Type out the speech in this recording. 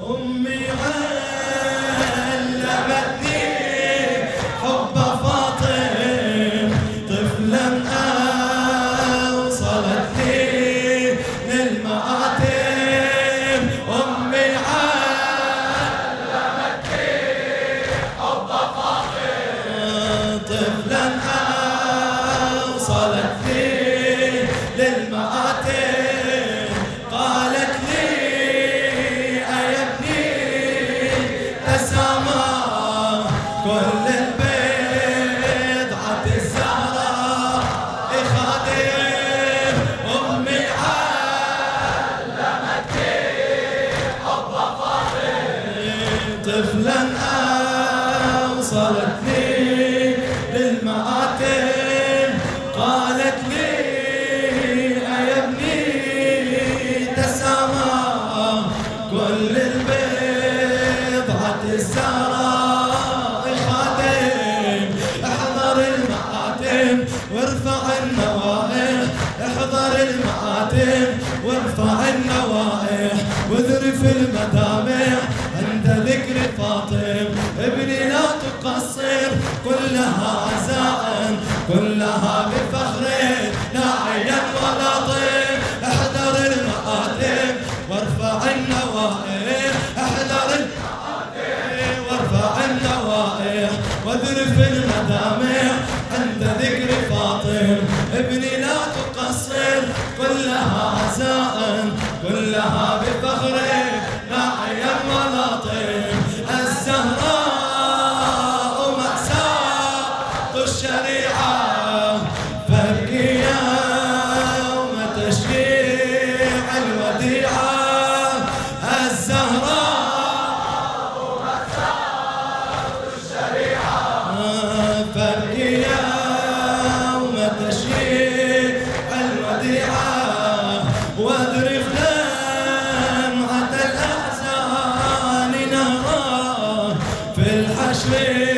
أمي علمتني حب فاطم طفلا أوصلتني للمآتم. أمي علمتني حب فاطم طفلا أوصلتني للمآتم. قالت لي يا ابني تسامى كل البيض عبد الزهراء خادم. أمي علمتني حب فاطم طفلا أوصلتني للمآتم. قالت لي يا ابني تسامى كل البيض عبد الزهراء خادم. احضر المآتم وارفع النوائح، احضر المآتم وارفع النوائح، واذرف المدامع عند ذكر فاطم. ابني لا تقصر كلها عزاء كلها بفخر لا عيا ولا طيب. احضر المآتم وارفع النوائح، احضر المآتم وارفع النوائح، واذرف المدامع عند ذكر فاطم. ابني لا تقصر كلها عزاء كلها بفخر لا عيا ولا طيب. الزهراء مأساة الشريعة فابكي يوم تشريع الوديعة. الزهراء مأساة الشريعة فابكي يوم تشريع الوديعة. واذرف دمعة الأحزان نهرا في الحشر